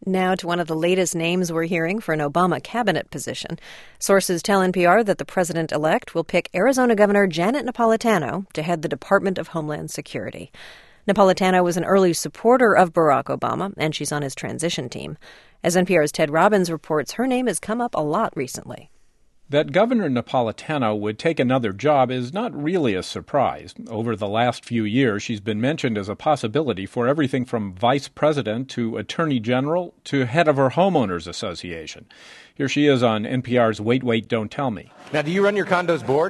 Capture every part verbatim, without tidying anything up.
Now to one of the latest names we're hearing for an Obama cabinet position. Sources tell N P R that the president-elect will pick Arizona Governor Janet Napolitano to head the Department of Homeland Security. Napolitano was an early supporter of Barack Obama, and she's on his transition team. As N P R's Ted Robbins reports, her name has come up a lot recently. That Governor Napolitano would take another job is not really a surprise. Over the last few years, she's been mentioned as a possibility for everything from vice president to attorney general to head of her homeowners association. Here she is on N P R's Wait, Wait, Don't Tell Me. Now, do you run your condo's board?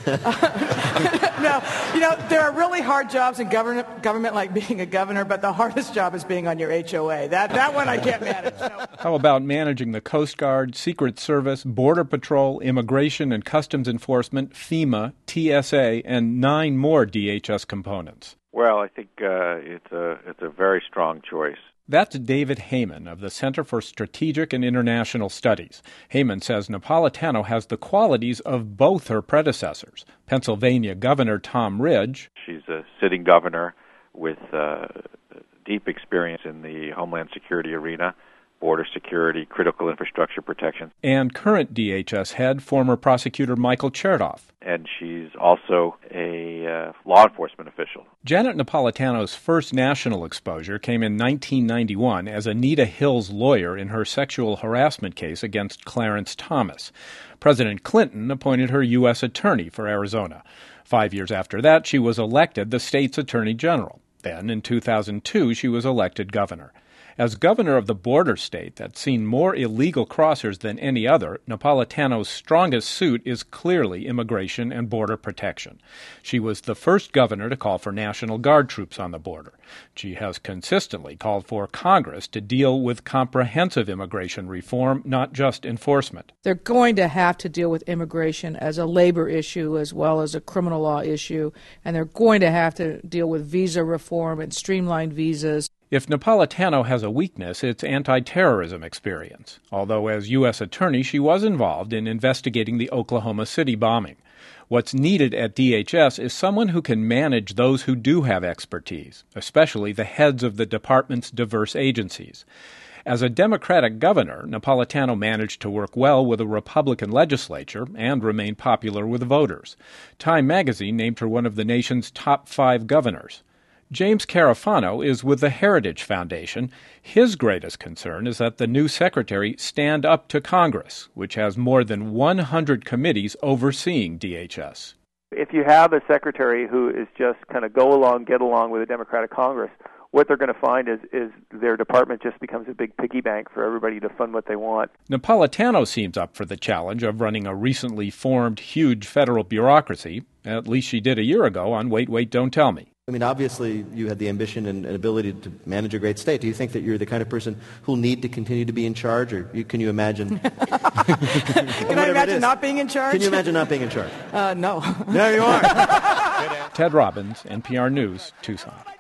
No. You know, there are really hard jobs in government, government like being a governor, but the hardest job is being on your H O A. That, that one I can't manage. No. How about managing the Coast Guard, Secret Service, Border Patrol, Immigration and Customs Enforcement, FEMA, T S A, and nine more D H S components? Well, I think uh, it's a it's a very strong choice. That's David Heyman of the Center for Strategic and International Studies. Heyman says Napolitano has the qualities of both her predecessors. Pennsylvania Governor Tom Ridge. She's a sitting governor with uh, deep experience in the Homeland Security arena, border security, critical infrastructure protection. And current D H S head, former prosecutor Michael Chertoff. And she's also a uh, law enforcement official. Janet Napolitano's first national exposure came in nineteen ninety-one as Anita Hill's lawyer in her sexual harassment case against Clarence Thomas. President Clinton appointed her U S attorney for Arizona. Five years after that, she was elected the state's attorney general. Then, in two thousand two, she was elected governor. As governor of the border state that's seen more illegal crossers than any other, Napolitano's strongest suit is clearly immigration and border protection. She was the first governor to call for National Guard troops on the border. She has consistently called for Congress to deal with comprehensive immigration reform, not just enforcement. They're going to have to deal with immigration as a labor issue as well as a criminal law issue, and they're going to have to deal with visa reform and streamlined visas. If Napolitano has a weakness, it's anti-terrorism experience, although as U S attorney she was involved in investigating the Oklahoma City bombing. What's needed at D H S is someone who can manage those who do have expertise, especially the heads of the department's diverse agencies. As a Democratic governor, Napolitano managed to work well with a Republican legislature and remain popular with voters. Time magazine named her one of the nation's top five governors. James Carafano is with the Heritage Foundation. His greatest concern is that the new secretary stand up to Congress, which has more than one hundred committees overseeing D H S. If you have a secretary who is just kind of go along, get along with a Democratic Congress, what they're going to find is, is their department just becomes a big piggy bank for everybody to fund what they want. Napolitano seems up for the challenge of running a recently formed huge federal bureaucracy. At least she did a year ago on Wait, Wait, Don't Tell Me. I mean, obviously, you had the ambition and, and ability to manage a great state. Do you think that you're the kind of person who'll need to continue to be in charge, or you, can you imagine? Can I imagine not being in charge? Can you imagine not being in charge? Uh, no. There you are. Ted Robbins, N P R News, Tucson.